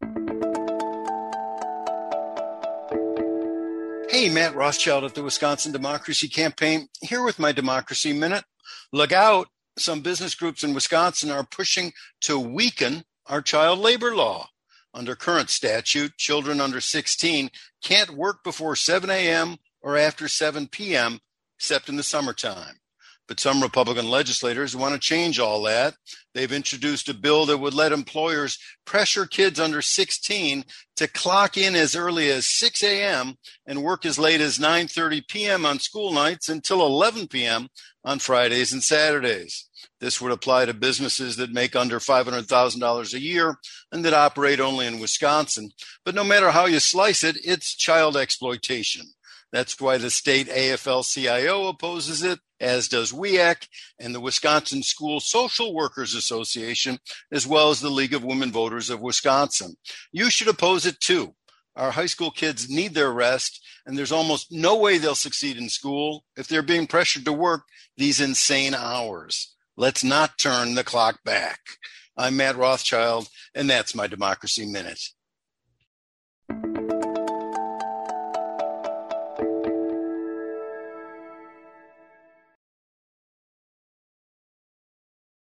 Hey, Matt Rothschild at the Wisconsin Democracy Campaign, here with my Democracy Minute. Look out, some business groups in Wisconsin are pushing to weaken our child labor law. Under current statute, children under 16 can't work before 7 a.m. or after 7 p.m., except in the summertime. But some Republican legislators want to change all that. They've introduced a bill that would let employers pressure kids under 16 to clock in as early as 6 a.m. and work as late as 9:30 p.m. on school nights until 11 p.m. on Fridays and Saturdays. This would apply to businesses that make under $500,000 a year and that operate only in Wisconsin. But no matter how you slice it, it's child exploitation. That's why the state AFL-CIO opposes it, as does WEAC and the Wisconsin School Social Workers Association, as well as the League of Women Voters of Wisconsin. You should oppose it too. Our high school kids need their rest, and there's almost no way they'll succeed in school if they're being pressured to work these insane hours. Let's not turn the clock back. I'm Matt Rothschild, and that's my Democracy Minute.